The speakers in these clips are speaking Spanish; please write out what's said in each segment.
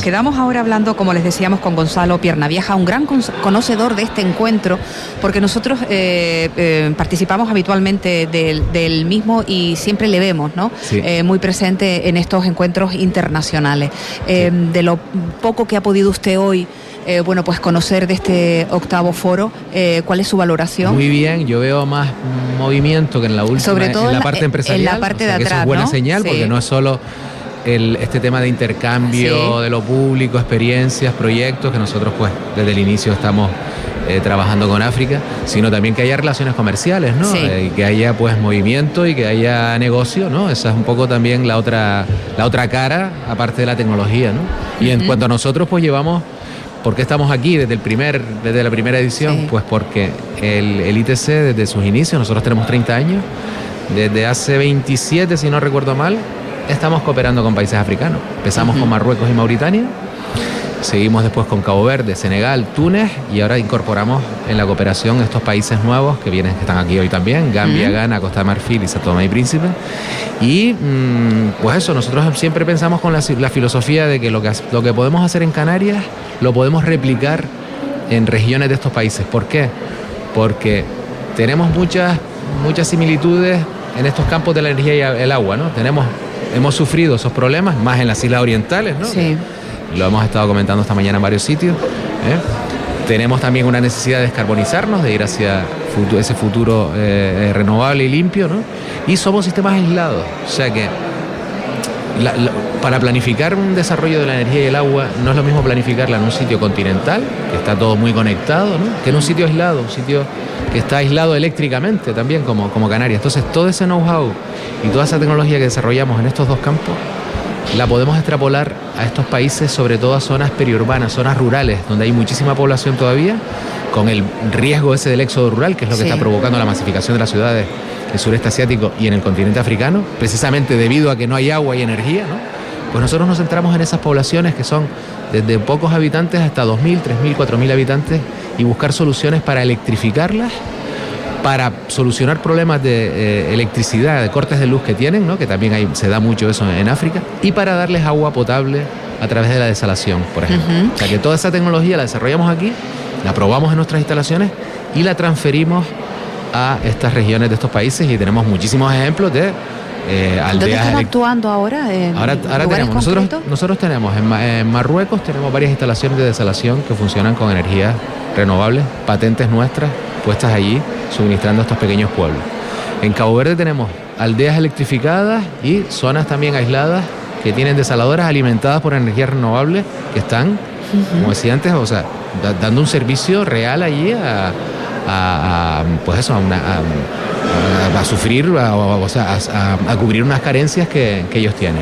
quedamos ahora hablando, como les decíamos, con Gonzalo Piernavieja, un gran conocedor de este encuentro, porque nosotros participamos habitualmente del mismo y siempre le vemos, ¿no? Sí. Muy presente en estos encuentros internacionales. De lo poco que ha podido usted hoy bueno, pues conocer de este octavo foro, ¿cuál es su valoración? Muy bien, yo veo más movimiento que en la última, sobre todo en la parte empresarial. En la parte de atrás, eso es buena, ¿no? señal, Sí. porque no es solo este tema de intercambio, sí, de lo público, experiencias, proyectos, que nosotros pues desde el inicio estamos trabajando con África, sino también que haya relaciones comerciales, ¿no? Sí. Y que haya pues movimiento y que haya negocio, ¿no? Esa es un poco también la otra cara, aparte de la tecnología, ¿no? Y en cuanto a nosotros, pues llevamos... ¿Por qué estamos aquí desde la primera edición? Sí. Pues porque el ITC desde sus inicios, nosotros tenemos 30 años, desde hace 27, si no recuerdo mal, estamos cooperando con países africanos. Empezamos con Marruecos y Mauritania, seguimos después con Cabo Verde, Senegal, Túnez, y ahora incorporamos en la cooperación estos países nuevos que están aquí hoy también, Gambia, Ghana, Costa de Marfil y Sao Tomé y Príncipe. Y pues eso, nosotros siempre pensamos con la filosofía de que lo que podemos hacer en Canarias lo podemos replicar en regiones de estos países. ¿Por qué? Porque tenemos muchas similitudes en estos campos de la energía y el agua, ¿no? Hemos sufrido esos problemas, más en las islas orientales, ¿no? Sí. Lo hemos estado comentando esta mañana en varios sitios. Tenemos también una necesidad de descarbonizarnos, de ir hacia ese futuro renovable y limpio, ¿no? Y somos sistemas aislados, o sea que para planificar un desarrollo de la energía y el agua no es lo mismo planificarla en un sitio continental, que está todo muy conectado, ¿no? Que en un sitio aislado, un sitio que está aislado eléctricamente también, como Canarias. Entonces todo ese know-how y toda esa tecnología que desarrollamos en estos dos campos la podemos extrapolar a estos países, sobre todo a zonas periurbanas, zonas rurales, donde hay muchísima población todavía, con el riesgo ese del éxodo rural, que es lo que está provocando la masificación de las ciudades en el sureste asiático y en el continente africano, precisamente debido a que no hay agua y energía, ¿no? Pues nosotros nos centramos en esas poblaciones que son desde pocos habitantes hasta 2.000, 3.000, 4.000 habitantes, y buscar soluciones para electrificarlas, para solucionar problemas de electricidad, de cortes de luz que tienen, ¿no? Que también se da mucho eso en África, y para darles agua potable a través de la desalación, por ejemplo. O sea que toda esa tecnología la desarrollamos aquí, la probamos en nuestras instalaciones y la transferimos a estas regiones de estos países, y tenemos muchísimos ejemplos de aldeas. ¿Dónde están actuando ahora? Ahora tenemos, nosotros tenemos en Marruecos tenemos varias instalaciones de desalación que funcionan con energías renovables, patentes nuestras puestas allí, suministrando a estos pequeños pueblos. En Cabo Verde tenemos aldeas electrificadas y zonas también aisladas que tienen desaladoras alimentadas por energías renovables, que están, como decía antes, o sea, dando un servicio real allí pues eso, a sufrir, a cubrir unas carencias que ellos tienen.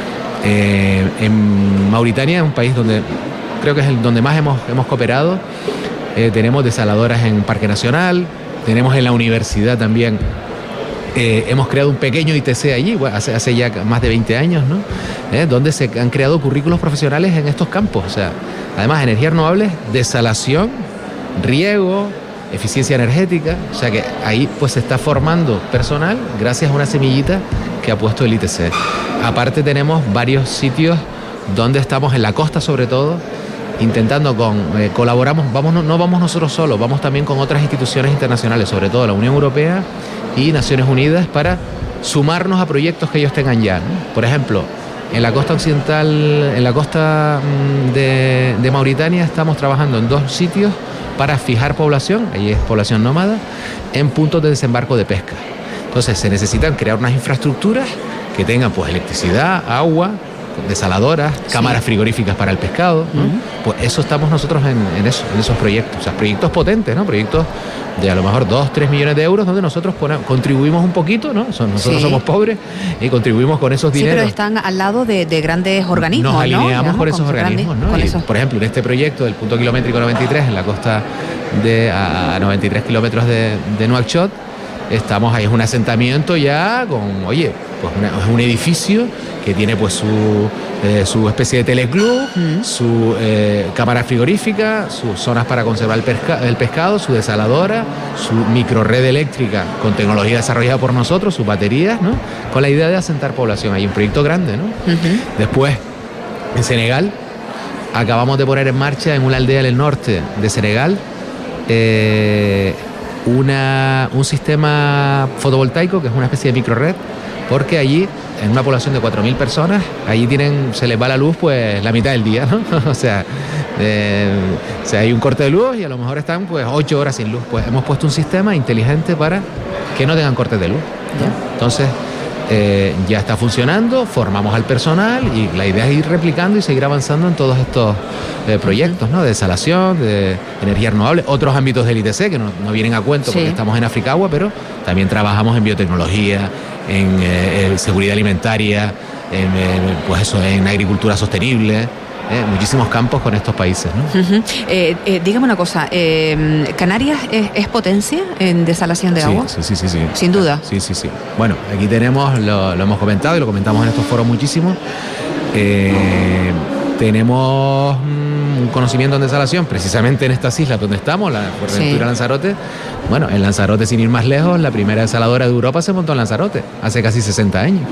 En Mauritania, es un país donde creo que es donde más hemos cooperado. Tenemos desaladoras en Parque Nacional, tenemos en la universidad también. Hemos creado un pequeño ITC allí, hace ya más de 20 años, ¿no? Donde se han creado currículos profesionales en estos campos. O sea, además, energías renovables, desalación, riego, eficiencia energética. O sea que ahí pues se está formando personal gracias a una semillita que ha puesto el ITC. Aparte tenemos varios sitios donde estamos en la costa, sobre todo, intentando colaboramos, no vamos nosotros solos, vamos también con otras instituciones internacionales, sobre todo la Unión Europea y Naciones Unidas, para sumarnos a proyectos que ellos tengan ya, ¿no? Por ejemplo, en la costa occidental, en la costa de Mauritania, estamos trabajando en 2 sitios para fijar población, ahí es población nómada, en puntos de desembarco de pesca. Entonces se necesitan crear unas infraestructuras que tengan pues electricidad, agua, desaladoras, cámaras frigoríficas para el pescado, ¿no? Pues eso estamos nosotros en esos proyectos, o sea, proyectos potentes, ¿no? Proyectos de a lo mejor 2-3 millones de euros, donde nosotros contribuimos un poquito, ¿no? Nosotros somos pobres y contribuimos con esos dineros. Sí, pero están al lado de grandes organismos, nos alineamos, ¿no? Con esos organismos, ¿no? Y, por ejemplo, en este proyecto del punto kilométrico 93, en la costa a 93 kilómetros de Nuakchot, estamos ahí, es un asentamiento ya con, oye, pues es un edificio que tiene pues su especie de teleclub, su cámara frigorífica, sus zonas para conservar el pescado, su desaladora, su microred eléctrica con tecnología desarrollada por nosotros, sus baterías, ¿no? Con la idea de asentar población. Hay un proyecto grande, ¿no? Después, en Senegal, acabamos de poner en marcha en una aldea del norte de Senegal un sistema fotovoltaico que es una especie de microred, porque allí, en una población de 4.000 personas, allí se les va la luz pues la mitad del día, ¿no? o sea, hay un corte de luz y a lo mejor están pues 8 horas sin luz. Pues hemos puesto un sistema inteligente para que no tengan cortes de luz, ¿no? Entonces, ya está funcionando, formamos al personal y la idea es ir replicando y seguir avanzando en todos estos proyectos, ¿no? De desalación, de energía renovable, otros ámbitos del ITC que no vienen a cuento porque estamos en Africagua, pero también trabajamos en biotecnología, en seguridad alimentaria, en agricultura sostenible. Muchísimos campos con estos países, ¿no? Dígame una cosa, ¿Canarias es potencia en desalación de agua? Sí. Sin duda. Sí. Bueno, aquí tenemos, lo hemos comentado y lo comentamos en estos foros muchísimo, tenemos un conocimiento en desalación, precisamente en estas islas donde estamos, la Fuerteventura, Lanzarote. Bueno, en Lanzarote, sin ir más lejos, la primera desaladora de Europa se montó en Lanzarote, hace casi 60 años.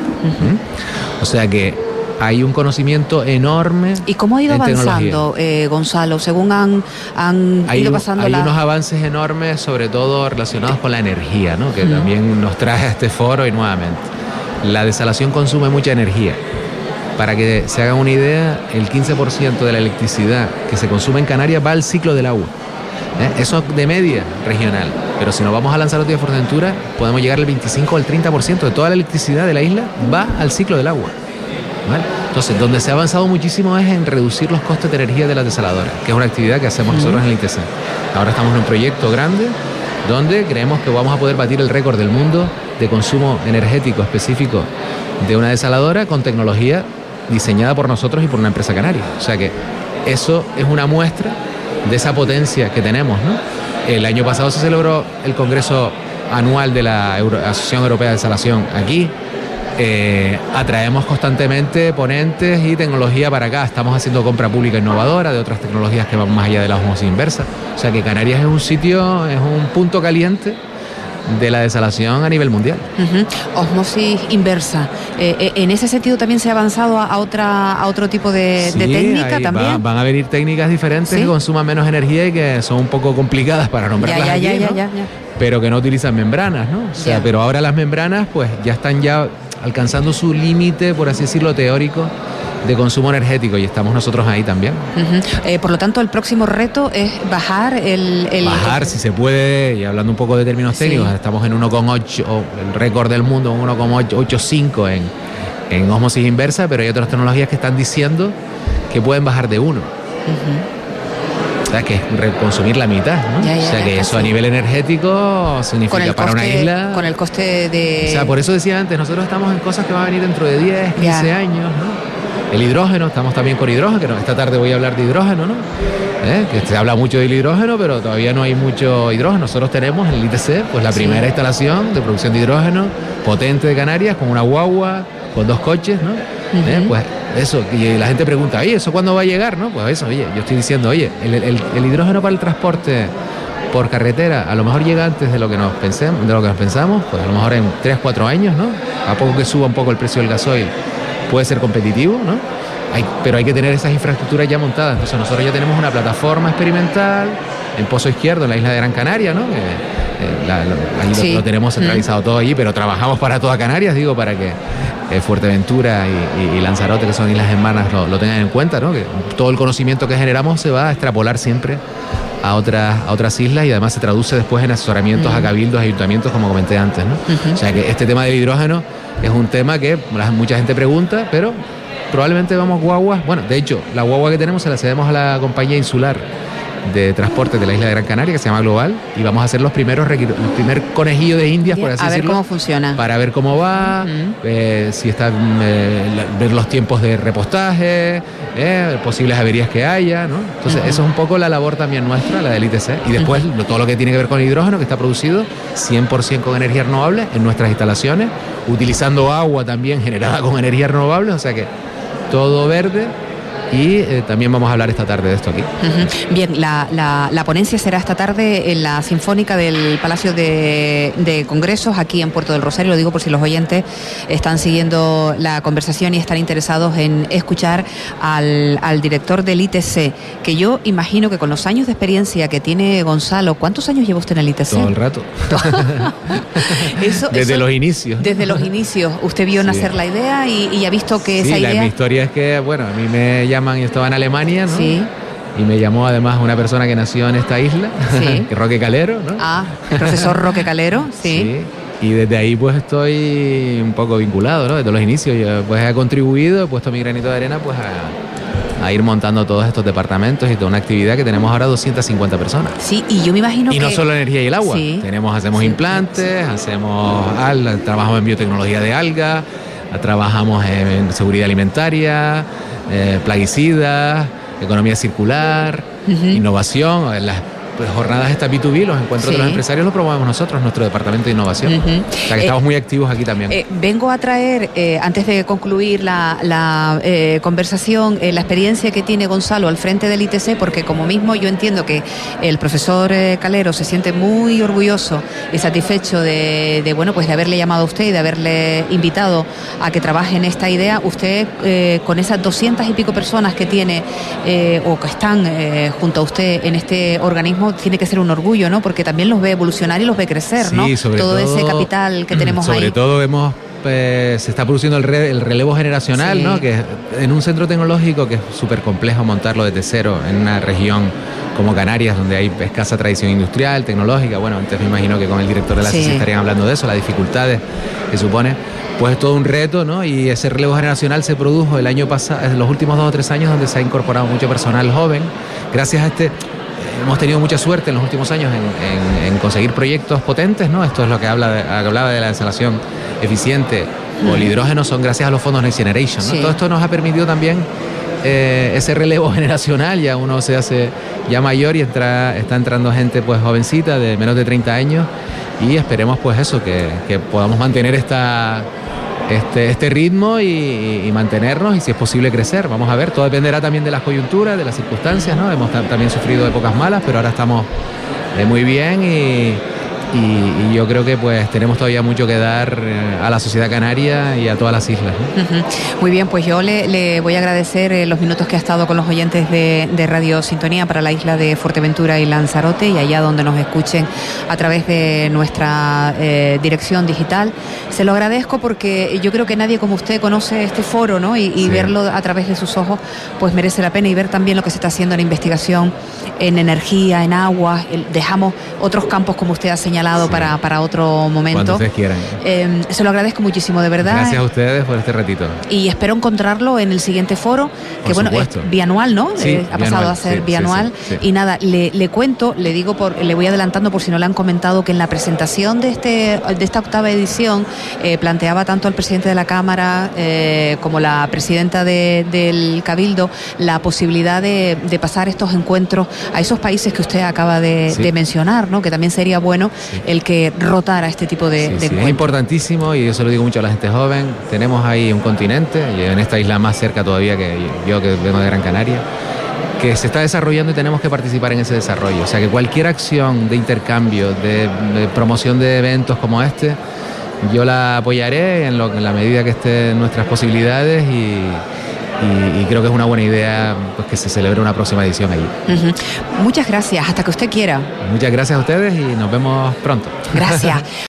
O sea que hay un conocimiento enorme. ¿Y cómo ha ido avanzando, Gonzalo, según han ido pasando Hay unos avances enormes, sobre todo relacionados con la energía, ¿no? Que también nos trae a este foro y nuevamente. La desalación consume mucha energía. Para que se hagan una idea, el 15% de la electricidad que se consume en Canarias va al ciclo del agua. Eso de media regional. Pero si nos vamos a Lanzarote y a Fuerteventura, podemos llegar al 25 o al 30% de toda la electricidad de la isla va al ciclo del agua. ¿Vale? Entonces, donde se ha avanzado muchísimo es en reducir los costes de energía de las desaladoras, que es una actividad que hacemos nosotros en el ITC. Ahora estamos en un proyecto grande donde creemos que vamos a poder batir el récord del mundo de consumo energético específico de una desaladora con tecnología diseñada por nosotros y por una empresa canaria. O sea que eso es una muestra de esa potencia que tenemos, ¿no? El año pasado se celebró el Congreso Anual de la Asociación Europea de Desalación aquí. Atraemos constantemente ponentes y tecnología para acá. Estamos haciendo compra pública innovadora de otras tecnologías que van más allá de la osmosis inversa. O sea que Canarias es un sitio, es un punto caliente de la desalación a nivel mundial. Osmosis inversa. En ese sentido también se ha avanzado a otro tipo de técnica también. Van a venir técnicas diferentes que consuman menos energía y que son un poco complicadas para nombrarlas aquí, ¿no? Pero que no utilizan membranas, ¿no? O sea, pero ahora las membranas pues ya están alcanzando su límite, por así decirlo, teórico de consumo energético, y estamos nosotros ahí también. Por lo tanto, el próximo reto es bajar Bajar, si se puede, y hablando un poco de términos técnicos, estamos en 1,8, el récord del mundo, 1,85 en osmosis inversa, pero hay otras tecnologías que están diciendo que pueden bajar de 1. O sea, que es consumir la mitad, ¿no? O sea, que eso a nivel energético significa para una isla... Con el coste de... O sea, por eso decía antes, nosotros estamos en cosas que van a venir dentro de 10, 15 años, ¿no? El hidrógeno, estamos también con hidrógeno, esta tarde voy a hablar de hidrógeno, ¿no? Que se habla mucho del hidrógeno, pero todavía no hay mucho hidrógeno. Nosotros tenemos en el ITC pues la primera instalación de producción de hidrógeno potente de Canarias, con una guagua, con 2 coches, ¿no? Pues eso, y la gente pregunta, oye, ¿eso cuándo va a llegar? ¿No? Pues eso, oye, yo estoy diciendo, oye, el hidrógeno para el transporte por carretera a lo mejor llega antes de lo que nos pensamos, pues a lo mejor en 3-4 años, ¿no? A poco que suba un poco el precio del gasoil puede ser competitivo, ¿no? Pero hay que tener esas infraestructuras ya montadas. Entonces nosotros ya tenemos una plataforma experimental en Pozo Izquierdo, en la isla de Gran Canaria, ¿no? Ahí lo tenemos centralizado todo allí, pero trabajamos para toda Canarias, digo, para que Fuerteventura y Lanzarote, que son islas hermanas, lo tengan en cuenta, ¿no? Que todo el conocimiento que generamos se va a extrapolar siempre a otras islas, y además se traduce después en asesoramientos a cabildos, ayuntamientos, como comenté antes, ¿no? O sea que este tema del hidrógeno es un tema que mucha gente pregunta, pero probablemente vamos guaguas. Bueno, de hecho, la guagua que tenemos se la cedemos a la compañía insular de transporte de la isla de Gran Canaria, que se llama Global, y vamos a hacer el primer conejillo de Indias, por así decirlo. A ver cómo funciona. Para ver cómo va, si está, ver los tiempos de repostaje, posibles averías que haya, ¿no? Entonces, eso es un poco la labor también nuestra, la del ITC. Y después, todo lo que tiene que ver con el hidrógeno, que está producido 100% con energía renovable en nuestras instalaciones, utilizando agua también generada con energía renovable, o sea que todo verde, y también vamos a hablar esta tarde de esto aquí. Bien, la ponencia será esta tarde en la Sinfónica del Palacio de Congresos, aquí en Puerto del Rosario. Lo digo por si los oyentes están siguiendo la conversación y están interesados en escuchar al director del ITC, que yo imagino que con los años de experiencia que tiene Gonzalo, ¿cuántos años lleva usted en el ITC? Todo el rato. Desde los inicios. Desde los inicios. Usted vio nacer la idea y ha visto que esa idea... Mi historia es que, bueno, a mí me llaman, yo estaba en Alemania, ¿no? Sí. Y me llamó además una persona que nació en esta isla, sí. Roque Calero, ¿no? El profesor Roque Calero, sí. Y desde ahí pues estoy un poco vinculado, ¿no? Desde los inicios yo pues he contribuido, he puesto mi granito de arena pues a ir montando todos estos departamentos y toda una actividad que tenemos ahora 250 personas. Sí, y yo me imagino y no solo la energía y el agua, hacemos implantes, trabajamos en biotecnología de algas, trabajamos en seguridad alimentaria, plaguicidas, economía circular, innovación, las jornadas estas B2B, los encuentros de los empresarios los promovemos nosotros, nuestro departamento de innovación. O sea que estamos muy activos aquí también. Vengo a traer, antes de concluir la conversación, la experiencia que tiene Gonzalo al frente del ITC, porque como mismo yo entiendo que el profesor Calero se siente muy orgulloso y satisfecho de haberle llamado a usted y de haberle invitado a que trabaje en esta idea. Usted, con esas 200 y pico personas que tiene o que están junto a usted en este organismo, tiene que ser un orgullo, ¿no? Porque también los ve evolucionar y los ve crecer, ¿no? Sobre todo ese capital que tenemos ahí. Sobre todo vemos, se está produciendo el relevo generacional, ¿no? Que en un centro tecnológico que es súper complejo montarlo desde cero en una región como Canarias, donde hay escasa tradición industrial, tecnológica. Bueno, antes me imagino que con el director de la CICI estarían hablando de eso, las dificultades que supone. Pues es todo un reto, ¿no? Y ese relevo generacional se produjo el año pasado, en los últimos 2 o 3 años, donde se ha incorporado mucho personal joven. Gracias a hemos tenido mucha suerte en los últimos años en conseguir proyectos potentes, ¿no? Esto es lo que hablaba de la instalación eficiente o el hidrógeno, son gracias a los fondos Next Generation, ¿no? Todo esto nos ha permitido también ese relevo generacional. Ya uno se hace ya mayor y está entrando gente pues jovencita de menos de 30 años y esperemos pues eso, que podamos mantener este ritmo y mantenernos y si es posible crecer. Vamos a ver, todo dependerá también de las coyunturas, de las circunstancias, ¿no? Hemos también sufrido épocas malas, pero ahora estamos muy bien y yo creo que pues tenemos todavía mucho que dar a la sociedad canaria y a todas las islas, ¿no? Muy bien, pues yo le voy a agradecer los minutos que ha estado con los oyentes de Radio Sintonía para la isla de Fuerteventura y Lanzarote y allá donde nos escuchen a través de nuestra dirección digital. Se lo agradezco porque yo creo que nadie como usted conoce este foro, ¿no? Y verlo a través de sus ojos pues merece la pena, y ver también lo que se está haciendo en investigación, en energía, en agua. Dejamos otros campos, como usted ha señalado, para otro momento. Cuando ustedes quieran. Se lo agradezco muchísimo, de verdad. Gracias a ustedes por este ratito. Y espero encontrarlo en el siguiente foro, que bueno, es bianual, ¿no? Ha pasado a ser bianual. Y nada, le cuento, le voy adelantando por si no le han comentado, que en la presentación de esta octava edición planteaba tanto el presidente de la Cámara como la presidenta del Cabildo la posibilidad de pasar estos encuentros a esos países que usted acaba de mencionar, ¿no? Que también sería bueno el que rotara este tipo de encuentros. Es importantísimo, y yo se lo digo mucho a la gente joven. Tenemos ahí un continente, y en esta isla más cerca todavía que yo, que vengo de Gran Canaria, que se está desarrollando y tenemos que participar en ese desarrollo. O sea, que cualquier acción de intercambio, de promoción de eventos como este, yo la apoyaré en la medida que esté en nuestras posibilidades y creo que es una buena idea pues que se celebre una próxima edición allí. Muchas gracias, hasta que usted quiera. Muchas gracias a ustedes y nos vemos pronto. Gracias.